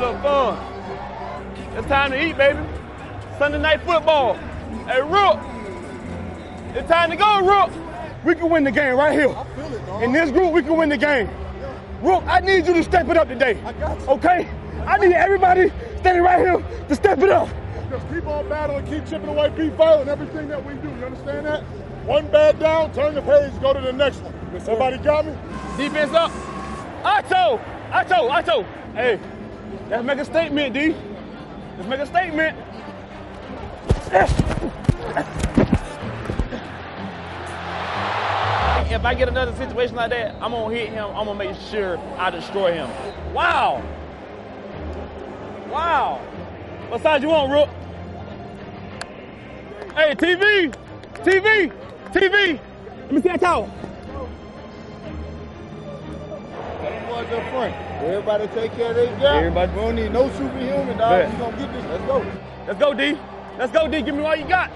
little fun. It's time to eat, baby. Sunday night football. Hey, Rook. It's time to go, Rook. We can win the game right here. I feel it, dog. In this group, we can win the game. Rook, I need you to step it up today. I got you. Okay? I need everybody standing right here to step it up. Just keep on battling, keep chipping away, be violent, everything that we do. You understand that? One bad down, turn the page, go to the next one. Somebody got me? Defense up. Acho. Hey, let's make a statement, D. Let's make a statement. If I get another situation like that, I'm going to hit him. I'm going to make sure I destroy him. Wow. What size you want, Rook? Hey, TV. Let me see that towel. Boys up front. Everybody take care of their job. Everybody. We don't need no superhuman, dog. Bet. We gonna get this. Let's go. Let's go, D. Give me all you got.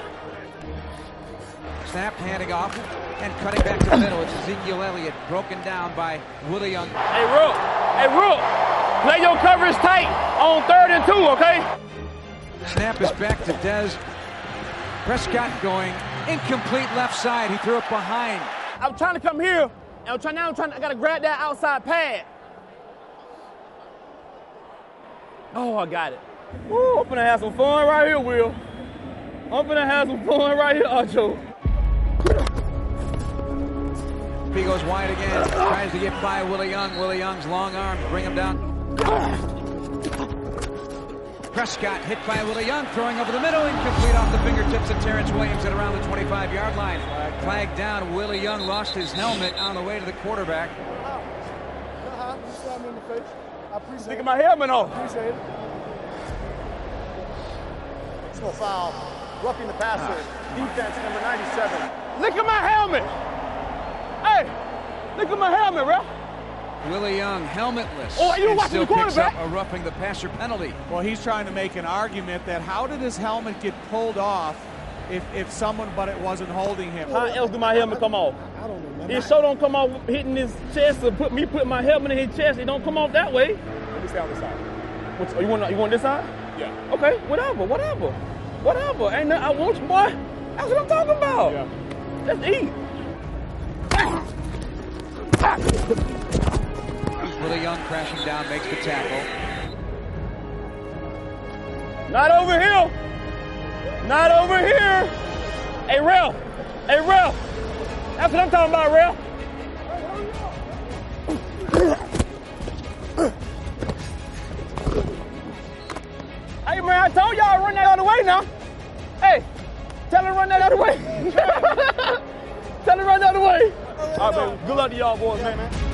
Snap, handing off, and cutting back to the middle. It's Ezekiel Elliott, broken down by Willie Young. Hey, Rook. Play your coverage tight on 3rd and 2, okay? Snap is back to Dez. Prescott going incomplete left side. He threw it behind. I'm trying to come here, and I got to grab that outside pad. Oh, I got it. Woo, I'm finna have some fun right here, Will. I'm finna have some fun right here, Acho. He goes wide again, tries to get by Willie Young. Willie Young's long arms bring him down. Prescott hit by Willie Young, throwing over the middle, incomplete off the fingertips of Terrence Williams at around the 25-yard line. Flag down, Willie Young lost his helmet on the way to the quarterback. You slapped me in the face. I appreciate Sticking my helmet off. Appreciate it. Personal foul, roughing the passer, defense number 97. Look at my helmet. Hey, look at my helmet, bro. Willie Young, helmetless, Oh, you and watching still the picks up quarterback? a roughing the passer penalty. Well, he's trying to make an argument that how did his helmet get pulled off if someone but it wasn't holding him? How else do my helmet come off? I don't know, man. It sure don't come off hitting his chest or putting my helmet in his chest. It don't come off that way. Let me stay on this side. You want this side? Yeah. Okay, whatever. Ain't nothing I want you, boy. That's what I'm talking about. Yeah. Let's eat. Willie Young crashing down, makes the tackle. Not over here. Hey, Ralph. That's what I'm talking about, Ralph. Hey, man, I told y'all to run that other way now. Hey, tell him to run that other way. All right, baby. Good luck to y'all boys, man.